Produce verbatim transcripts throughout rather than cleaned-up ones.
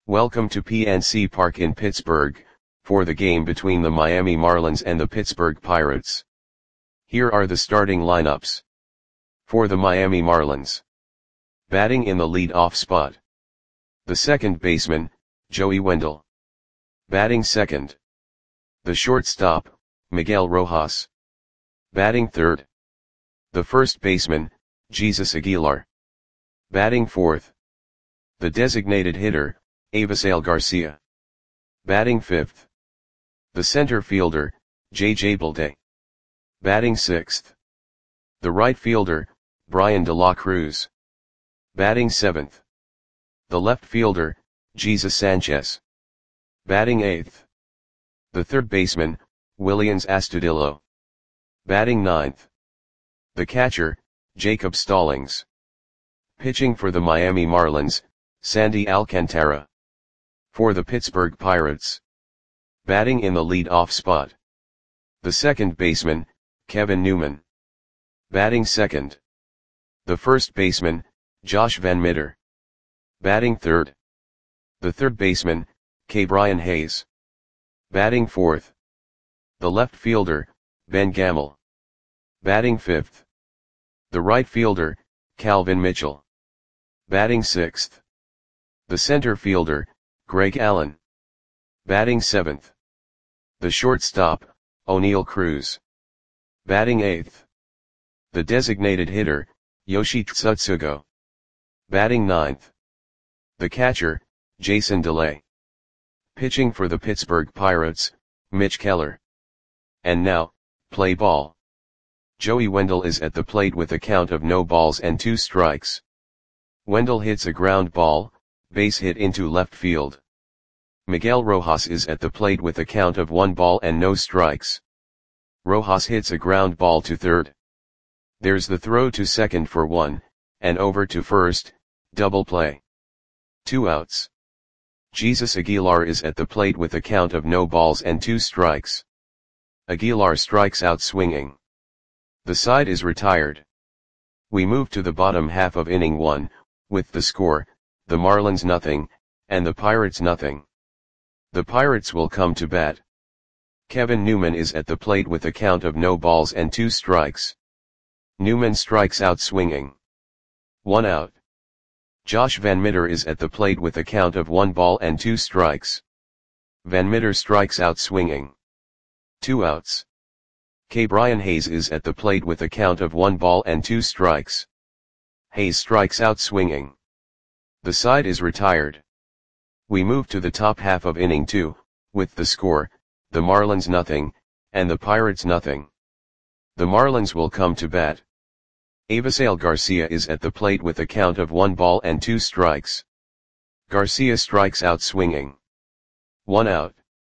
Welcome to P N C Park in Pittsburgh, for the game between the Miami Marlins and the Pittsburgh Pirates. Here are the starting lineups. For the Miami Marlins. Batting in the lead-off spot. The second baseman, Joey Wendle. Batting second. The shortstop, Miguel Rojas. Batting third. The first baseman, Jesus Aguilar. Batting fourth. The designated hitter, Avisail Garcia. Batting fifth. The center fielder, J J Bleday. Batting sixth. The right fielder, Bryan De La Cruz. Batting seventh. The left fielder, Jesus Sanchez. Batting eighth. The third baseman, Willians Astudillo. Batting ninth. The catcher, Jacob Stallings. Pitching for the Miami Marlins, Sandy Alcantara. For the Pittsburgh Pirates. Batting in the lead-off spot. The second baseman, Kevin Newman. Batting second. The first baseman, Josh Van Meter. Batting third. The third baseman, Ke'Bryan Hayes. Batting fourth. The left fielder, Ben Gamel. Batting fifth. The right fielder, Calvin Mitchell. Batting sixth. The center fielder, Greg Allen. Batting seventh. The shortstop, Oneil Cruz. Batting eighth. The designated hitter, Yoshi Tsutsugo. Batting ninth. The catcher, Jason Delay. Pitching for the Pittsburgh Pirates, Mitch Keller. And now, play ball. Joey Wendle is at the plate with a count of no balls and two strikes. Wendle hits a ground ball, base hit into left field. Miguel Rojas is at the plate with a count of one ball and no strikes. Rojas hits a ground ball to third. There's the throw to second for one, and over to first, double play. Two outs. Jesus Aguilar is at the plate with a count of no balls and two strikes. Aguilar strikes out swinging. The side is retired. We move to the bottom half of inning one, with the score, the Marlins nothing, and the Pirates nothing. The Pirates will come to bat. Kevin Newman is at the plate with a count of no balls and two strikes. Newman strikes out swinging. One out. Josh Van Meter is at the plate with a count of one ball and two strikes. Van Meter strikes out swinging. Two outs. Ke'Bryan Hayes is at the plate with a count of one ball and two strikes. Hayes strikes out swinging. The side is retired. We move to the top half of inning two, with the score, the Marlins nothing, and the Pirates nothing. The Marlins will come to bat. Avisail Garcia is at the plate with a count of one ball and two strikes. Garcia strikes out swinging. One out.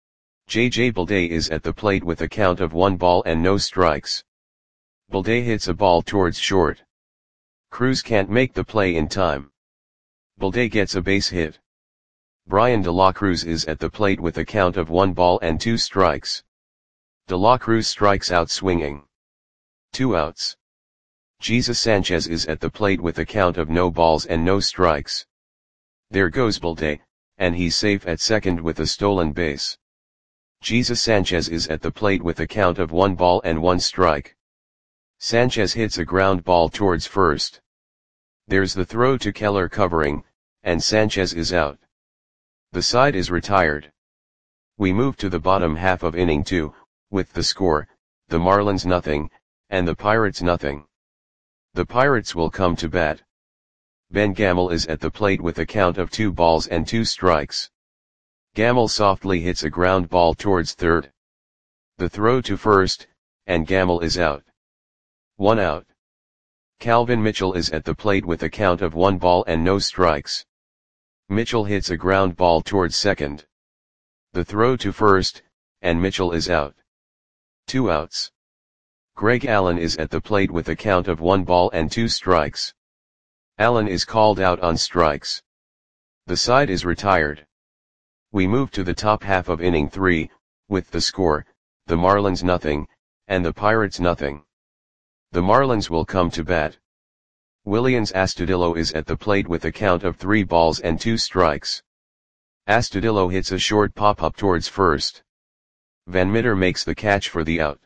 J J Bleday is at the plate with a count of one ball and no strikes. Bleday hits a ball towards short. Cruz can't make the play in time. Bleday gets a base hit. Bryan De La Cruz is at the plate with a count of one ball and two strikes. De La Cruz strikes out swinging. Two outs. Jesus Sanchez is at the plate with a count of no balls and no strikes. There goes Bleday, and he's safe at second with a stolen base. Jesus Sanchez is at the plate with a count of one ball and one strike. Sanchez hits a ground ball towards first. There's the throw to Keller covering, and Sanchez is out. The side is retired. We move to the bottom half of inning two, with the score, the Marlins nothing, and the Pirates nothing. The Pirates will come to bat. Ben Gamel is at the plate with a count of two balls and two strikes. Gamel softly hits a ground ball towards third. The throw to first, and Gamel is out. One out. Calvin Mitchell is at the plate with a count of one ball and no strikes. Mitchell hits a ground ball towards second. The throw to first, and Mitchell is out. Two outs. Greg Allen is at the plate with a count of one ball and two strikes. Allen is called out on strikes. The side is retired. We move to the top half of inning three, with the score, the Marlins nothing, and the Pirates nothing. The Marlins will come to bat. Willians Astudillo is at the plate with a count of three balls and two strikes. Astudillo hits a short pop-up towards first. Van Mitter makes the catch for the out.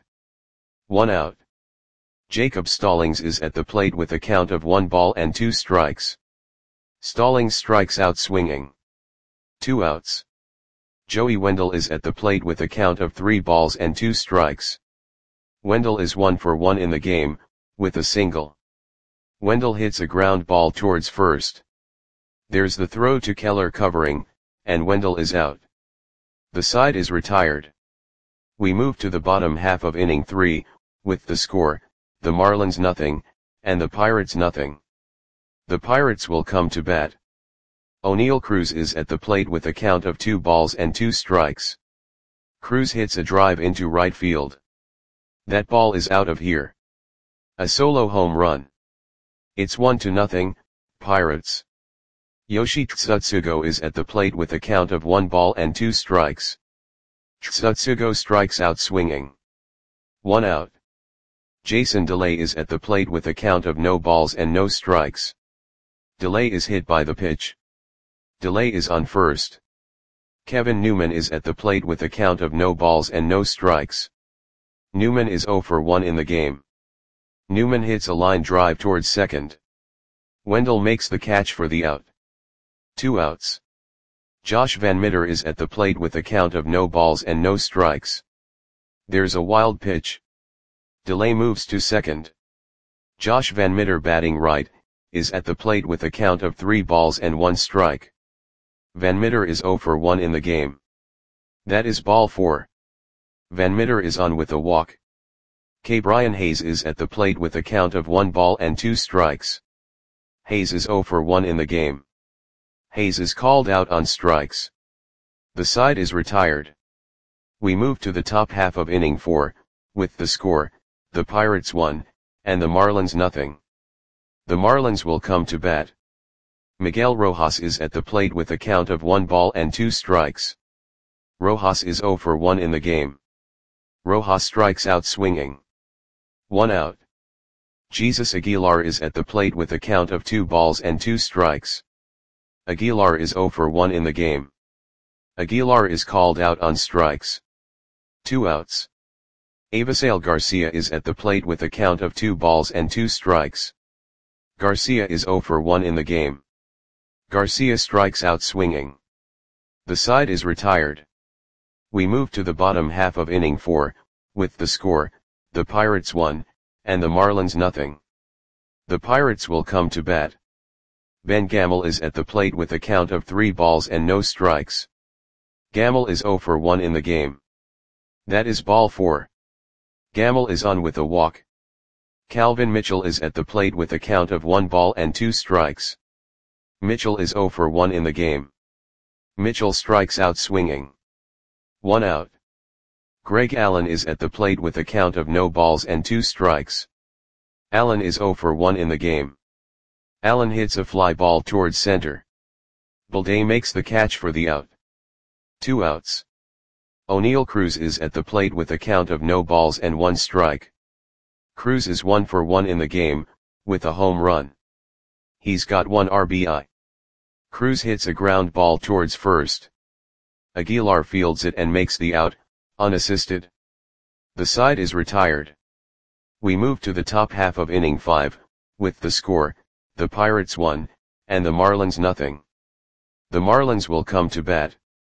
One out. Jacob Stallings is at the plate with a count of one ball and two strikes. Stallings strikes out swinging. Two outs. Joey Wendell is at the plate with a count of three balls and two strikes. Wendell is one for one in the game, with a single. Wendell hits a ground ball towards first. There's the throw to Keller covering, and Wendell is out. The side is retired. We move to the bottom half of inning three, with the score, the Marlins nothing, and the Pirates nothing. The Pirates will come to bat. O'Neal Cruz is at the plate with a count of two balls and two strikes. Cruz hits a drive into right field. That ball is out of here. A solo home run. It's one to nothing, Pirates. Yoshi Tsutsugo is at the plate with a count of one ball and two strikes. Tsutsugo strikes out swinging. One out. Jason DeLay is at the plate with a count of no balls and no strikes. DeLay is hit by the pitch. DeLay is on first. Kevin Newman is at the plate with a count of no balls and no strikes. Newman is zero for one in the game. Newman hits a line drive towards second. Wendell makes the catch for the out. Two outs. Josh Van Mitter is at the plate with a count of no balls and no strikes. There's a wild pitch. DeLay moves to second. Josh Van Mitter, batting right, is at the plate with a count of three balls and one strike. Van Mitter is zero for one in the game. That is ball four. Van Mitter is on with a walk. K. Brian Hayes is at the plate with a count of one ball and two strikes. Hayes is zero for one in the game. Hayes is called out on strikes. The side is retired. We move to the top half of inning four, with the score, the Pirates one, and the Marlins nothing. The Marlins will come to bat. Miguel Rojas is at the plate with a count of one ball and two strikes. Rojas is zero for one in the game. Rojas strikes out swinging. One out. Jesus Aguilar is at the plate with a count of two balls and two strikes. Aguilar is zero for one in the game. Aguilar is called out on strikes. Two outs. Avisail Garcia is at the plate with a count of two balls and two strikes. Garcia is zero for one in the game. Garcia strikes out swinging. The side is retired. We move to the bottom half of inning four, with the score, the Pirates one, and the Marlins nothing. The Pirates will come to bat. Ben Gamel is at the plate with a count of three balls and no strikes. Gamel is zero for one in the game. That is ball four. Gamel is on with a walk. Calvin Mitchell is at the plate with a count of one ball and two strikes. Mitchell is zero for one in the game. Mitchell strikes out swinging. One out. Greg Allen is at the plate with a count of no balls and two strikes. Allen is zero for one in the game. Allen hits a fly ball towards center. Balday makes the catch for the out. Two outs. O'Neal Cruz is at the plate with a count of no balls and one strike. Cruz is one for one in the game, with a home run. He's got one R B I. Cruz hits a ground ball towards first. Aguilar fields it and makes the out, unassisted. The side is retired. We move to the top half of inning five, with the score, the Pirates one, and the Marlins nothing. The Marlins will come to bat.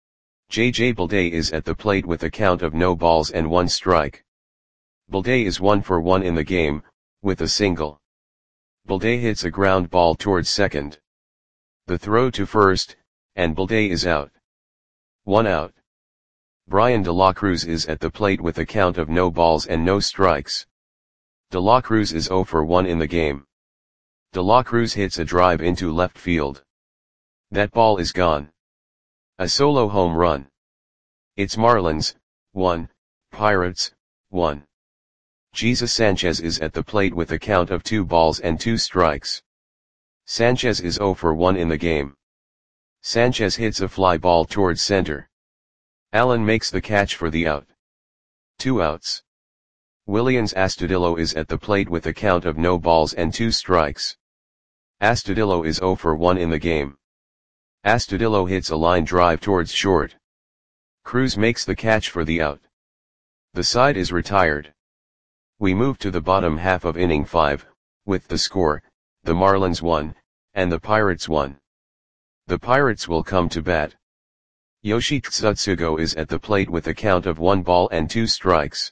J J Balday is at the plate with a count of no balls and one strike. Balday is one for one in the game, with a single. Balday hits a ground ball towards second. The throw to first, and Balday is out. One out. Brian De La Cruz is at the plate with a count of no balls and no strikes. De La Cruz is zero for one in the game. De La Cruz hits a drive into left field. That ball is gone. A solo home run. It's Marlins, one, Pirates, one. Jesus Sanchez is at the plate with a count of two balls and two strikes. Sanchez is zero for one in the game. Sanchez hits a fly ball towards center. Allen makes the catch for the out. Two outs. Willians Astudillo is at the plate with a count of no balls and two strikes. Astudillo is zero for one in the game. Astudillo hits a line drive towards short. Cruz makes the catch for the out. The side is retired. We move to the bottom half of inning five, with the score, the Marlins one, and the Pirates one. The Pirates will come to bat. Yoshi Tsutsugo is at the plate with a count of one ball and two strikes.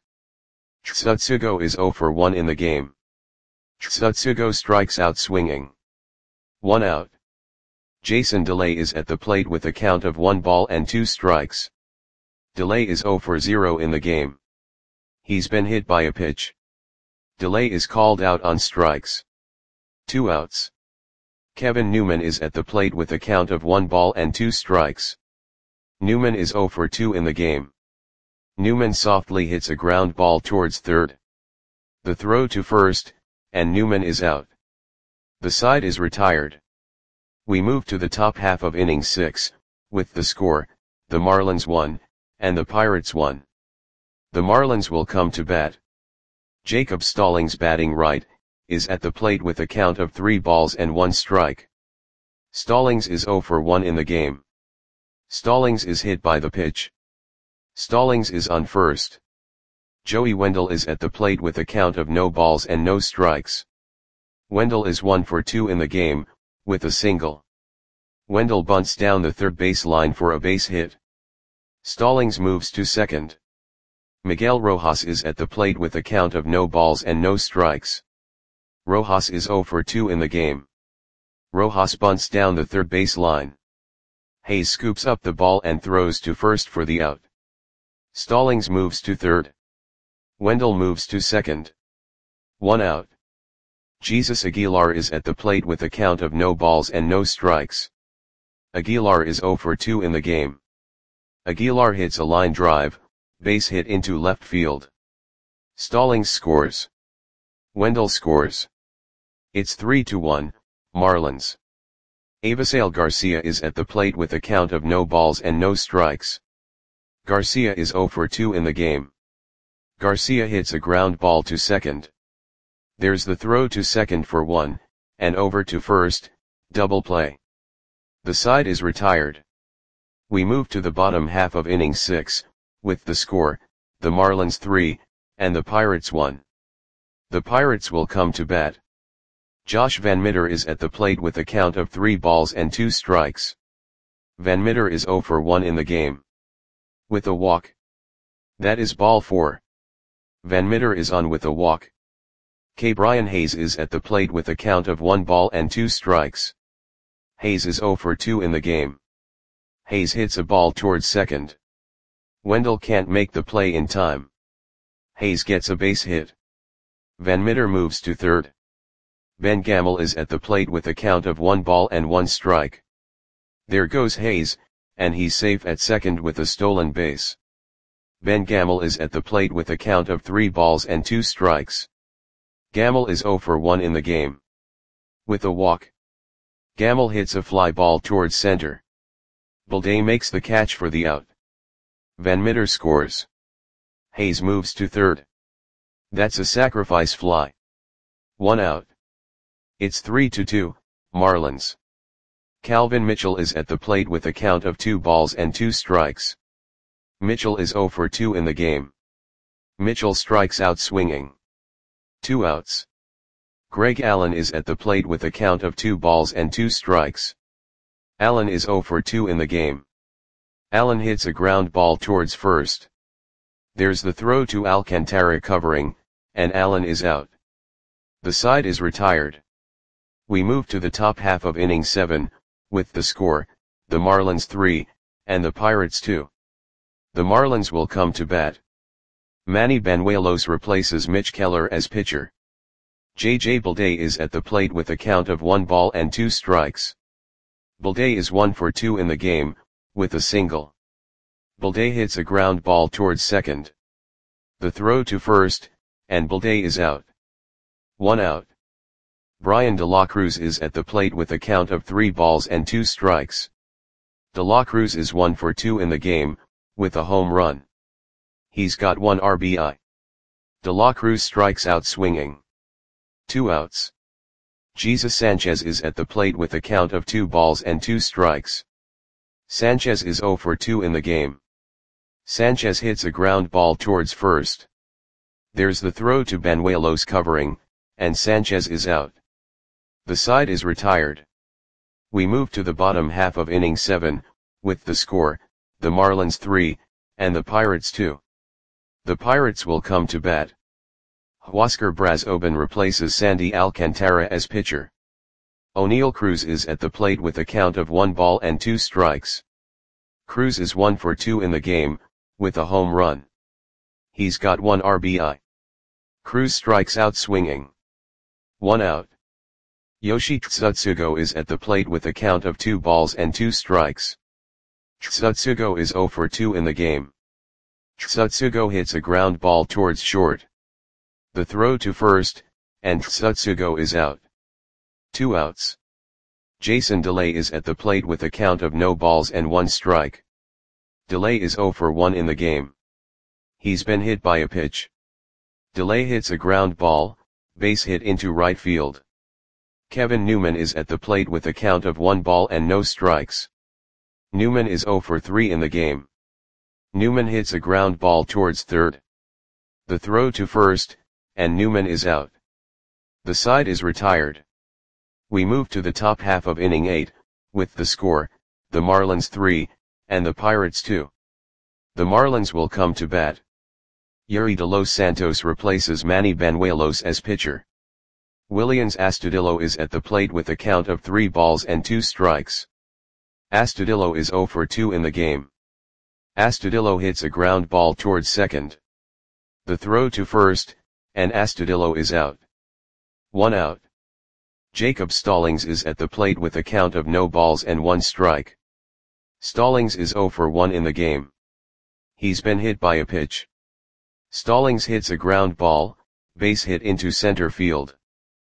Tsutsugo is zero for one in the game. Tsutsugo strikes out swinging. One out. Jason Delay is at the plate with a count of one ball and two strikes. Delay is zero for zero in the game. He's been hit by a pitch. Delay is called out on strikes. Two outs. Kevin Newman is at the plate with a count of one ball and two strikes. Newman is zero for two in the game. Newman softly hits a ground ball towards third. The throw to first, and Newman is out. The side is retired. We move to the top half of inning six, with the score, the Marlins one, and the Pirates one. The Marlins will come to bat. Jacob Stallings, batting right, is at the plate with a count of three balls and one strike. Stallings is zero for one in the game. Stallings is hit by the pitch. Stallings is on first. Joey Wendell is at the plate with a count of no balls and no strikes. Wendell is one for two in the game, with a single. Wendell bunts down the third base line for a base hit. Stallings moves to second. Miguel Rojas is at the plate with a count of no balls and no strikes. Rojas is zero for two in the game. Rojas bunts down the third base line. Hayes scoops up the ball and throws to first for the out. Stallings moves to third. Wendell moves to second. One out. Jesus Aguilar is at the plate with a count of no balls and no strikes. Aguilar is zero for two in the game. Aguilar hits a line drive, base hit into left field. Stallings scores. Wendell scores. It's three to one, Marlins. Avisail Garcia is at the plate with a count of no balls and no strikes. Garcia is zero for two in the game. Garcia hits a ground ball to second. There's the throw to second for one, and over to first, double play. The side is retired. We move to the bottom half of inning six, with the score, the Marlins three, and the Pirates one. The Pirates will come to bat. Josh Van Meter is at the plate with a count of three balls and two strikes. Van Meter is zero for one in the game. With a walk. That is ball four. Van Meter is on with a walk. K. Brian Hayes is at the plate with a count of one ball and two strikes. Hayes is zero for two in the game. Hayes hits a ball towards second. Wendell can't make the play in time. Hayes gets a base hit. Van Meter moves to third. Ben Gamel is at the plate with a count of one ball and one strike. There goes Hayes, and he's safe at second with a stolen base. Ben Gamel is at the plate with a count of three balls and two strikes. Gamel is zero for one in the game. With a walk. Gamel hits a fly ball towards center. Balday makes the catch for the out. Van Meter scores. Hayes moves to third. That's a sacrifice fly. One out. It's three to two, Marlins. Calvin Mitchell is at the plate with a count of two balls and two strikes. Mitchell is zero for two in the game. Mitchell strikes out swinging. Two outs. Greg Allen is at the plate with a count of two balls and two strikes. Allen is zero for two in the game. Allen hits a ground ball towards first. There's the throw to Alcantara covering, and Allen is out. The side is retired. We move to the top half of inning seven, with the score, the Marlins three, and the Pirates two. The Marlins will come to bat. Manny Banuelos replaces Mitch Keller as pitcher. J J Balday is at the plate with a count of one ball and two strikes. Balday is one for two in the game, with a single. Balday hits a ground ball towards second. The throw to first, and Balday is out. One out. Brian De La Cruz is at the plate with a count of three balls and two strikes. De La Cruz is one for two in the game, with a home run. He's got one R B I. De La Cruz strikes out swinging. Two outs. Jesus Sanchez is at the plate with a count of two balls and two strikes. Sanchez is zero for two in the game. Sanchez hits a ground ball towards first. There's the throw to Banuelos covering, and Sanchez is out. The side is retired. We move to the bottom half of inning seven, with the score, the Marlins three, and the Pirates two. The Pirates will come to bat. Huáscar Brazoban replaces Sandy Alcantara as pitcher. Oneil Cruz is at the plate with a count of one ball and two strikes. Cruz is one for two in the game, with a home run. He's got one R B I. Cruz strikes out swinging. One out. Yoshi Tsutsugo is at the plate with a count of two balls and two strikes. Tsutsugo is zero for two in the game. Tsutsugo hits a ground ball towards short. The throw to first, and Tsutsugo is out. Two outs. Jason Delay is at the plate with a count of no balls and one strike. Delay is zero for one in the game. He's been hit by a pitch. Delay hits a ground ball, base hit into right field. Kevin Newman is at the plate with a count of one ball and no strikes. Newman is zero for three in the game. Newman hits a ground ball towards third. The throw to first, and Newman is out. The side is retired. We move to the top half of inning eight, with the score, the Marlins three, and the Pirates two. The Marlins will come to bat. Yuri de los Santos replaces Manny Banuelos as pitcher. Willians Astudillo is at the plate with a count of three balls and two strikes. Astudillo is zero for two in the game. Astudillo hits a ground ball towards second. The throw to first, and Astudillo is out. One out. Jacob Stallings is at the plate with a count of no balls and one strike. Stallings is zero for one in the game. He's been hit by a pitch. Stallings hits a ground ball, base hit into center field.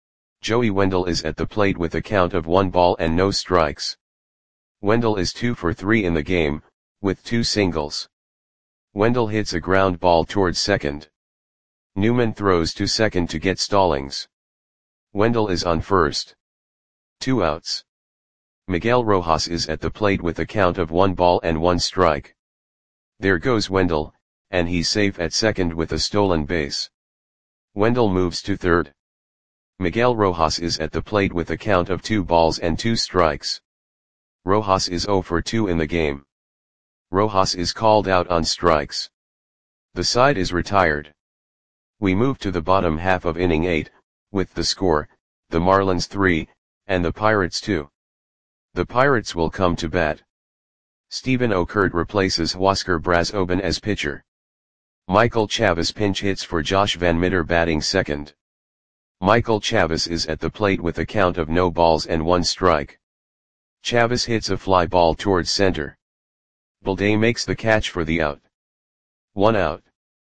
Joey Wendell is at the plate with a count of one ball and no strikes. Wendell is two for three in the game, with two singles. Wendell hits a ground ball towards second. Newman throws to second to get Stallings. Wendell is on first. Two outs. Miguel Rojas is at the plate with a count of one ball and one strike. There goes Wendell, and he's safe at second with a stolen base. Wendell moves to third. Miguel Rojas is at the plate with a count of two balls and two strikes. Rojas is zero for two in the game. Rojas is called out on strikes. The side is retired. We move to the bottom half of inning eight, with the score, the Marlins three, and the Pirates two. The Pirates will come to bat. Stephen Okert replaces Huáscar Brazoban as pitcher. Michael Chavis pinch hits for Josh Van Meter batting second. Michael Chavis is at the plate with a count of no balls and one strike. Chavis hits a fly ball towards center. Balday makes the catch for the out. One out.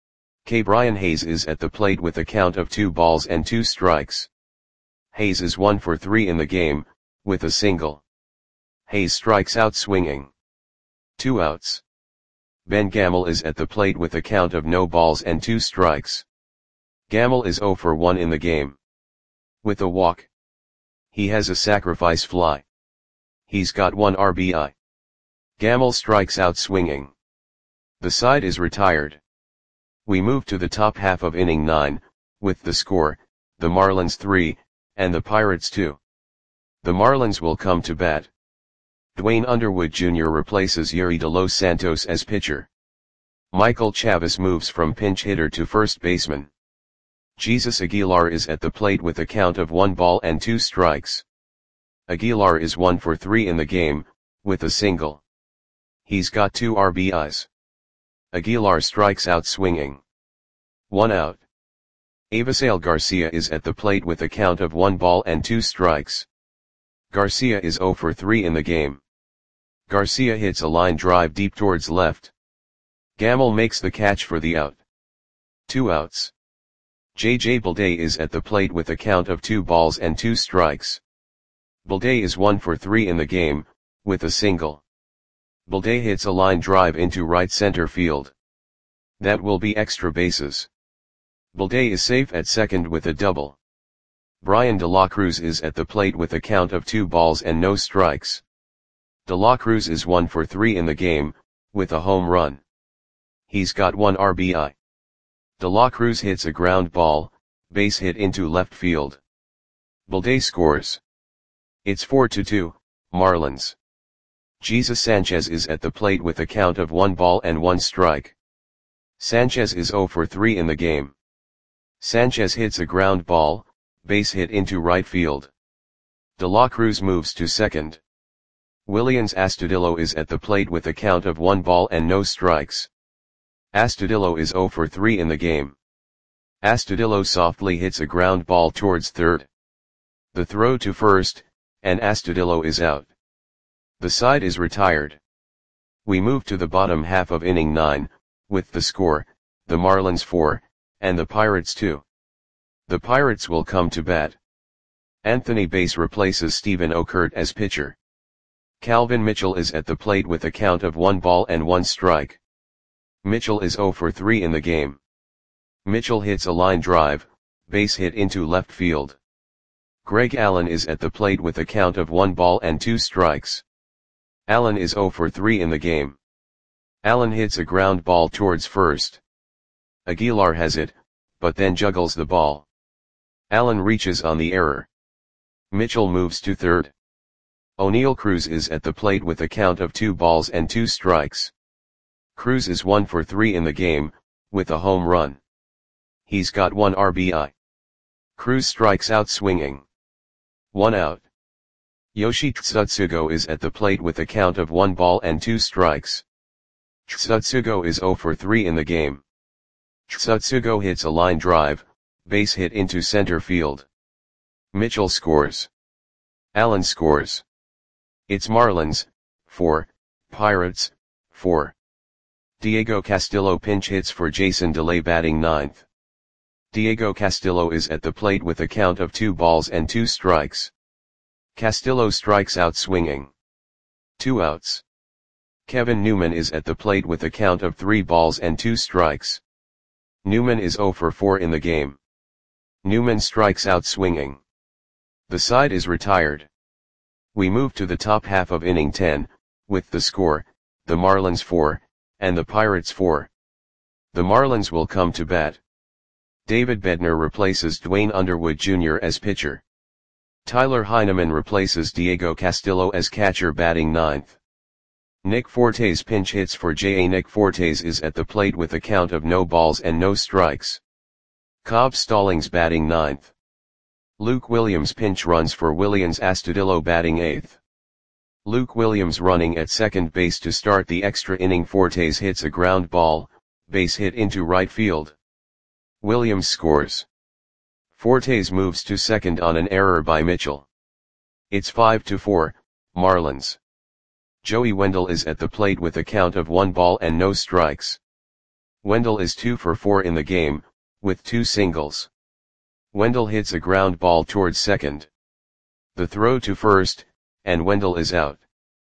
K. Brian Hayes is at the plate with a count of two balls and two strikes. Hayes is one for three in the game, with a single. Hayes strikes out swinging. Two outs. Ben Gamel is at the plate with a count of no balls and two strikes. Gamel is zero for one in the game. With a walk. He has a sacrifice fly. He's got one R B I. Gamel strikes out swinging. The side is retired. We move to the top half of inning nine, with the score, the Marlins three, and the Pirates two. The Marlins will come to bat. Dwayne Underwood Junior replaces Yuri de los Santos as pitcher. Michael Chavis moves from pinch hitter to first baseman. Jesus Aguilar is at the plate with a count of one ball and two strikes. Aguilar is one for three in the game, with a single. He's got two R B Is. Aguilar strikes out swinging. One out. Avisail Garcia is at the plate with a count of one ball and two strikes. Garcia is zero for three in the game. Garcia hits a line drive deep towards left. Gamel makes the catch for the out. Two outs. J J Balday is at the plate with a count of two balls and two strikes. Balday is one for three in the game, with a single. Balday hits a line drive into right center field. That will be extra bases. Balday is safe at second with a double. Brian De La Cruz is at the plate with a count of two balls and no strikes. De La Cruz is one for three in the game, with a home run. He's got one R B I. De La Cruz hits a ground ball, base hit into left field. Balde scores. It's four to two, Marlins. Jesus Sanchez is at the plate with a count of one ball and one strike. Sanchez is zero for three in the game. Sanchez hits a ground ball, base hit into right field. De La Cruz moves to second. Willians Astudillo is at the plate with a count of one ball and no strikes. Astudillo is zero for three in the game. Astudillo softly hits a ground ball towards third. The throw to first, and Astudillo is out. The side is retired. We move to the bottom half of inning nine, with the score, the Marlins four, and the Pirates two. The Pirates will come to bat. Anthony Bass replaces Stephen Okert as pitcher. Calvin Mitchell is at the plate with a count of one ball and one strike. Mitchell is zero for three in the game. Mitchell hits a line drive, base hit into left field. Greg Allen is at the plate with a count of one ball and two strikes. Allen is zero for three in the game. Allen hits a ground ball towards first. Aguilar has it, but then juggles the ball. Allen reaches on the error. Mitchell moves to third. O'Neill Cruz is at the plate with a count of two balls and two strikes. Cruz is one for three in the game, with a home run. He's got one R B I. Cruz strikes out swinging. One out. Yoshi Tsutsugo is at the plate with a count of one ball and two strikes. Tsutsugo is zero for three in the game. Tsutsugo hits a line drive, base hit into center field. Mitchell scores. Allen scores. It's Marlins, four, Pirates, four. Diego Castillo pinch hits for Jason Delay batting ninth. Diego Castillo is at the plate with a count of two balls and two strikes. Castillo strikes out swinging. Two outs. Kevin Newman is at the plate with a count of three balls and two strikes. Newman is zero for four in the game. Newman strikes out swinging. The side is retired. We move to the top half of inning ten, with the score, the Marlins four, and the Pirates four. The Marlins will come to bat. David Bednar replaces Dwayne Underwood Junior as pitcher. Tyler Heineman replaces Diego Castillo as catcher batting ninth. Nick Fortes pinch hits for J A Nick Fortes is at the plate with a count of no balls and no strikes. Cobb Stallings batting ninth. Luke Williams pinch runs for Willians Astudillo batting eighth. Luke Williams running at second base to start the extra inning. Fortes hits a ground ball, base hit into right field. Williams scores. Fortes moves to second on an error by Mitchell. It's five to four, Marlins. Joey Wendell is at the plate with a count of one ball and no strikes. Wendell is two for four in the game, with two singles. Wendell hits a ground ball towards second. The throw to first, and Wendell is out.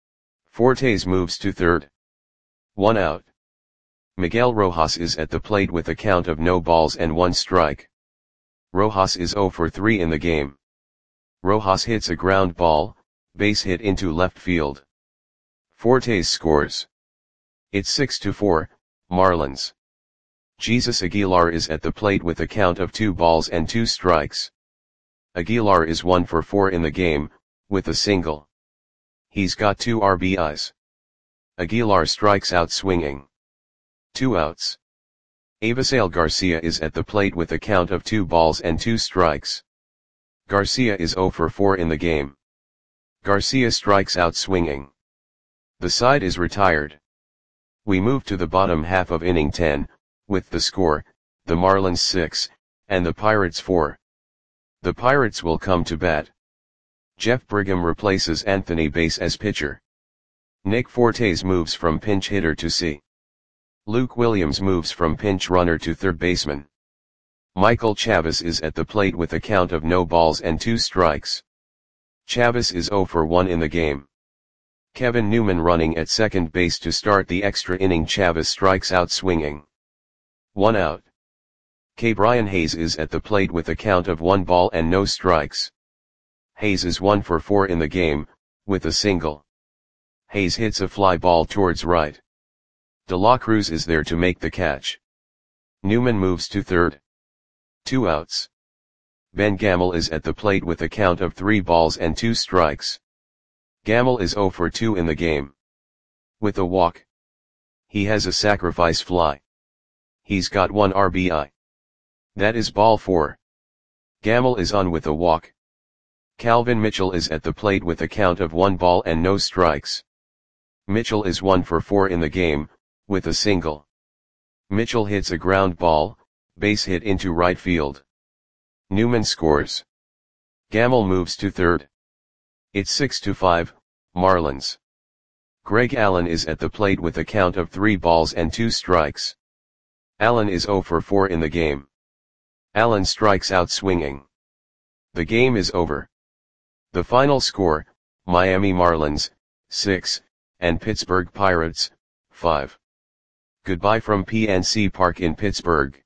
Fortes moves to third. One out. Miguel Rojas is at the plate with a count of no balls and one strike. Rojas is zero for three in the game. Rojas hits a ground ball, base hit into left field. Fortes scores. It's six to four, Marlins. Jesus Aguilar is at the plate with a count of two balls and two strikes. Aguilar is one for four in the game, with a single. He's got two R B Is. Aguilar strikes out swinging. Two outs. Avisail Garcia is at the plate with a count of two balls and two strikes. Garcia is zero for four in the game. Garcia strikes out swinging. The side is retired. We move to the bottom half of inning ten, with the score, the Marlins six, and the Pirates four. The Pirates will come to bat. Jeff Brigham replaces Anthony Bass as pitcher. Nick Fortes moves from pinch hitter to C. Luke Williams moves from pinch runner to third baseman. Michael Chavis is at the plate with a count of no balls and two strikes. Chavis is zero for one in the game. Kevin Newman running at second base to start the extra inning. Chavis strikes out swinging. One out. K. Brian Hayes is at the plate with a count of one ball and no strikes. Hayes is one for four in the game, with a single. Hayes hits a fly ball towards right. De La Cruz is there to make the catch. Newman moves to third. Two outs. Ben Gamel is at the plate with a count of three balls and two strikes. Gamel is zero for two in the game. With a walk. He has a sacrifice fly. He's got one R B I. That is ball four. Gamel is on with a walk. Calvin Mitchell is at the plate with a count of one ball and no strikes. Mitchell is one for four in the game, with a single. Mitchell hits a ground ball, base hit into right field. Newman scores. Gamel moves to third. It's six to five, Marlins. Greg Allen is at the plate with a count of three balls and two strikes. Allen is zero for four in the game. Allen strikes out swinging. The game is over. The final score, Miami Marlins, six, and Pittsburgh Pirates, five. Goodbye from P N C Park in Pittsburgh.